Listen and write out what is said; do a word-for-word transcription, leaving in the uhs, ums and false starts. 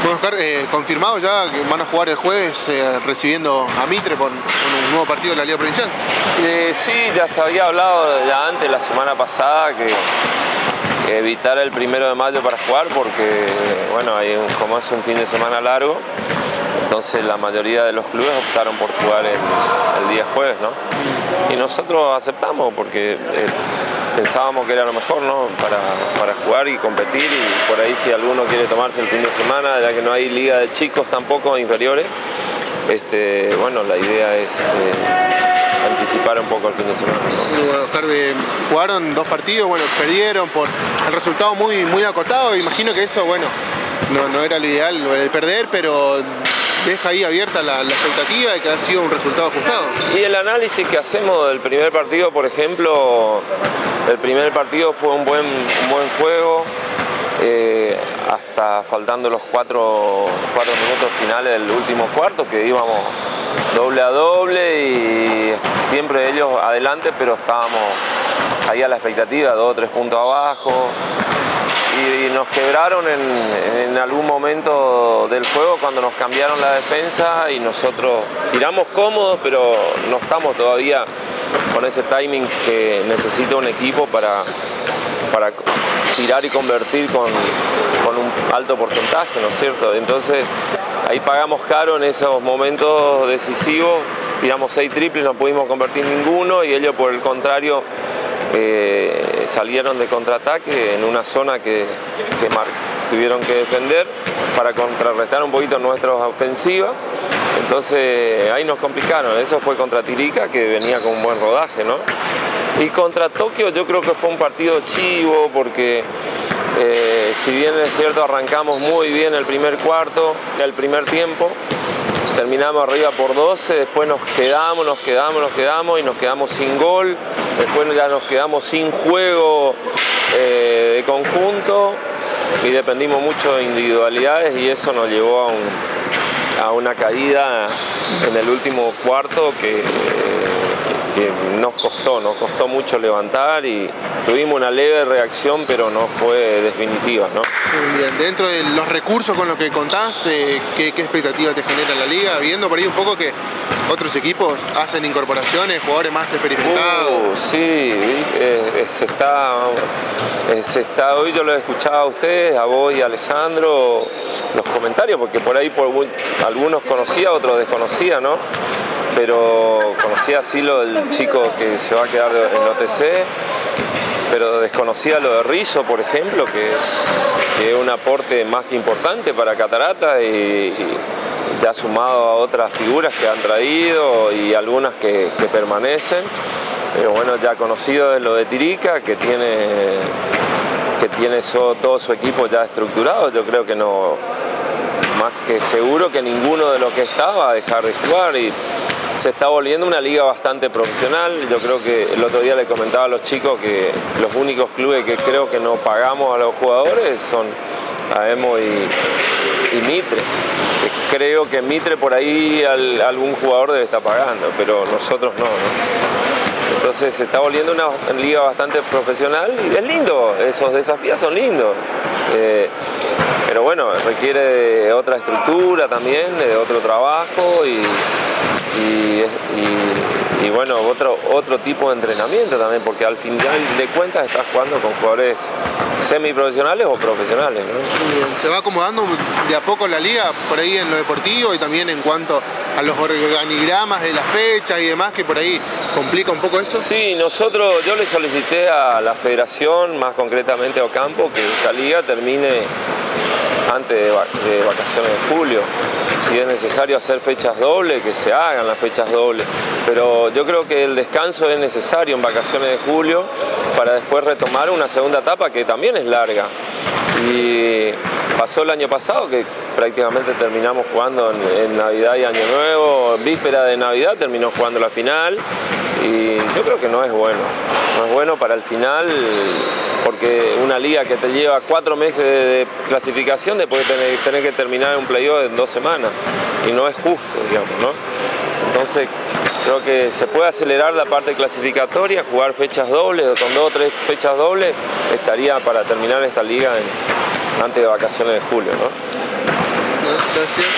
Bueno, Oscar, eh, confirmado ya que van a jugar el jueves eh, recibiendo a Mitre por, por un nuevo partido de la Liga Provincial. Eh, sí, ya se había hablado ya antes, la semana pasada, que, que evitar el primero de mayo para jugar porque, bueno, hay un, como es un fin de semana largo, entonces la mayoría de los clubes optaron por jugar el, el día jueves, ¿no? Y nosotros aceptamos porque eh, pensábamos que era lo mejor, ¿no? Para, para jugar y competir, y por ahí si alguno quiere tomarse el fin de semana, ya que no hay liga de chicos tampoco, inferiores, este, bueno, la idea es eh, anticipar un poco el fin de semana, ¿no? Bueno, Oscar, eh, jugaron dos partidos, bueno, perdieron por el resultado muy, muy acotado. Imagino que eso, bueno, no, no era lo ideal, lo de perder, pero deja ahí abierta la, la expectativa de que ha sido un resultado ajustado. Y el análisis que hacemos del primer partido, por ejemplo, el primer partido fue un buen, un buen juego, eh, hasta faltando los cuatro, cuatro minutos finales del último cuarto, que íbamos doble a doble y siempre ellos adelante, pero estábamos ahí a la expectativa, dos o tres puntos abajo. Y nos quebraron en, en algún momento del juego cuando nos cambiaron la defensa y nosotros tiramos cómodos, pero no estamos todavía con ese timing que necesita un equipo para, para tirar y convertir con, con un alto porcentaje, ¿no es cierto? Entonces ahí pagamos caro en esos momentos decisivos, tiramos seis triples, no pudimos convertir ninguno y ellos por el contrario Eh, salieron de contraataque en una zona que, que tuvieron que defender para contrarrestar un poquito nuestra ofensiva. Entonces ahí nos complicaron. Eso fue contra Tirica, que venía con un buen rodaje, ¿no? Y contra Tokio yo creo que fue un partido chivo porque eh, si bien es cierto arrancamos muy bien el primer cuarto, el primer tiempo, terminamos arriba por doce, después nos quedamos, nos quedamos, nos quedamos y nos quedamos sin gol, después ya nos quedamos sin juego eh, de conjunto y dependimos mucho de individualidades y eso nos llevó a, un, a una caída en el último cuarto que, que nos costó, nos costó mucho levantar y tuvimos una leve reacción, pero no fue definitiva, ¿no? Muy bien, dentro de los recursos con los que contás, eh, ¿qué, ¿qué expectativa te genera la liga? Viendo por ahí un poco que otros equipos hacen incorporaciones, jugadores más experimentados. Uh, sí, eh, se, está, eh, se está, hoy yo lo he escuchado a ustedes, a vos y a Alejandro, los comentarios, porque por ahí por muy, algunos conocía, otros desconocía, ¿no? Pero conocía así lo del chico que se va a quedar en O T C, pero desconocía lo de Rizzo, por ejemplo, que, que es un aporte más que importante para Catarata y, y ya sumado a otras figuras que han traído y algunas que, que permanecen. Pero bueno, ya conocido de lo de Tirica, que tiene, que tiene so, todo su equipo ya estructurado, yo creo que no, más que seguro que ninguno de los que está va a dejar de jugar y se está volviendo una liga bastante profesional. Yo creo que el otro día le comentaba a los chicos que los únicos clubes que creo que no pagamos a los jugadores son Aemo y, y Mitre. Creo que Mitre por ahí al, algún jugador debe estar pagando, pero nosotros no, ¿no? Entonces se está volviendo una liga bastante profesional y es lindo, esos desafíos son lindos. Eh, pero bueno, requiere de otra estructura también, de otro trabajo y Y, y, y bueno, otro, otro tipo de entrenamiento también, porque al final de cuentas estás jugando con jugadores semiprofesionales o profesionales, ¿no? Se va acomodando de a poco la liga por ahí en lo deportivo y también en cuanto a los organigramas de las fechas y demás, que por ahí complica un poco eso. Sí, nosotros, yo le solicité a la federación, más concretamente a Ocampo, que esta liga termine antes de, de vacaciones de julio. Si es necesario hacer fechas dobles, que se hagan las fechas dobles. Pero yo creo que el descanso es necesario en vacaciones de julio para después retomar una segunda etapa que también es larga. Y pasó el año pasado que prácticamente terminamos jugando en, en Navidad y Año Nuevo, víspera de Navidad terminó jugando la final y yo creo que no es bueno. No es bueno para el final porque una liga que te lleva cuatro meses de clasificación después de tener, tener que terminar un playoff en dos semanas y no es justo, digamos, ¿no? Entonces creo que se puede acelerar la parte clasificatoria, jugar fechas dobles o con dos o tres fechas dobles estaría para terminar esta liga en, antes de vacaciones de julio, ¿no? Gracias.